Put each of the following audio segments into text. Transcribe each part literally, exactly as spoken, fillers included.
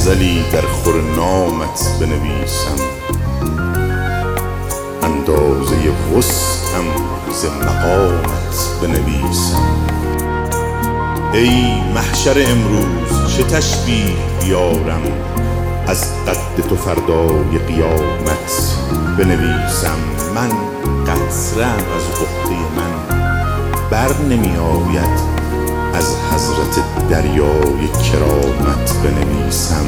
غزلی در خور نامت بنویسم، اندازه وسعم ز مقامت بنویسم. ای محشر امروز چه تشبیه بیارم، از قد تو فردای قیامت بنویسم. من قطره‌ام از عهده من بر نمی آید، از حضرت دریای کرامت بنویسم.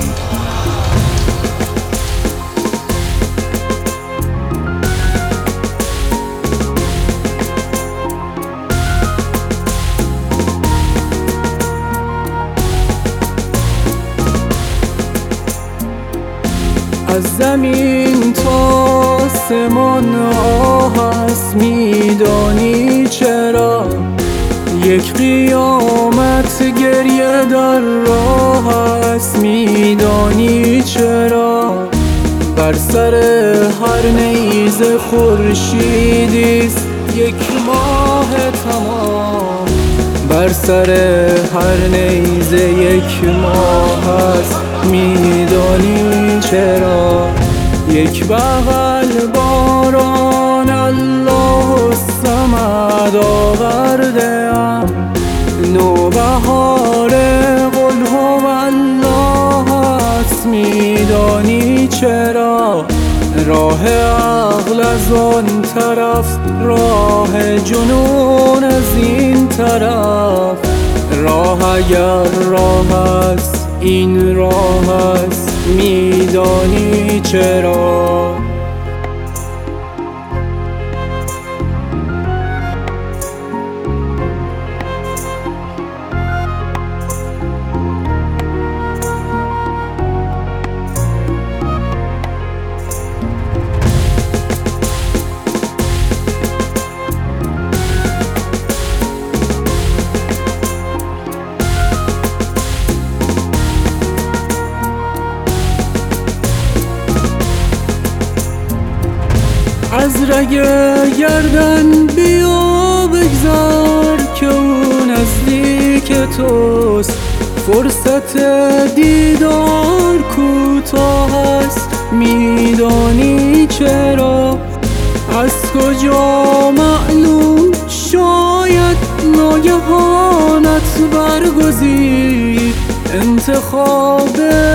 از زمین تا آسمان آه است، میدانی چرا؟ یک قیامت گریه در راه است، میدانی چرا؟ بر سر هر نیزه خورشیدیست یک ماه تمام، بر سر هر نیزه یک ماه است، میدانی چرا؟ یک بغل باران الله الصمد آورده ام، نوبهار قل هو الله است، میدانی چرا؟ راه عقل از آن طرف، راه جنون از این طرف. راه اگر راه است این راه است، میدانی چرا؟ از رگ گردن بیا بگذر که او نزدیک توست، فرصت دیدار کوتاه است، میدانی چرا؟ از کجا معلوم شاید ناگهانت برگزید، انتخابش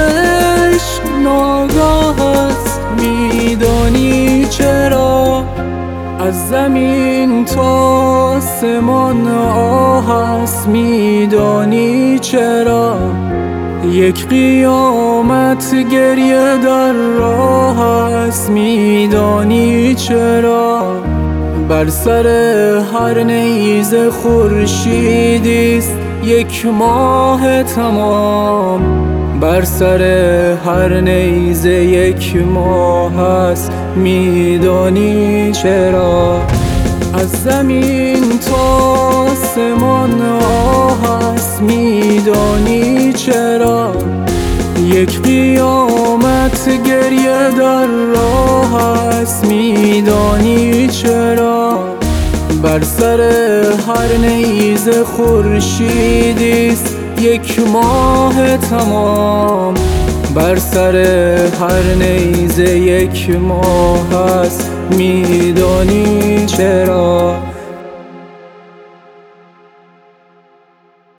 ناگاه است، میدانی چرا؟ از زمین تا آسمان آه است، میدانی چرا؟ یک قیامت گریه در راه است، میدانی چرا؟ بر سر هر نیزه خورشیدیست یک ماه تمام، بر سر هر نیزه یک ماه است، میدانی چرا؟ از زمین تا آسمان آه است، میدانی چرا؟ یک قیامت گریه در راه است، میدانی چرا؟ بر سر هر نیزه خورشیدیست یک ماه تمام، بر سر هر نیزه یک ماه است، میدانی چرا؟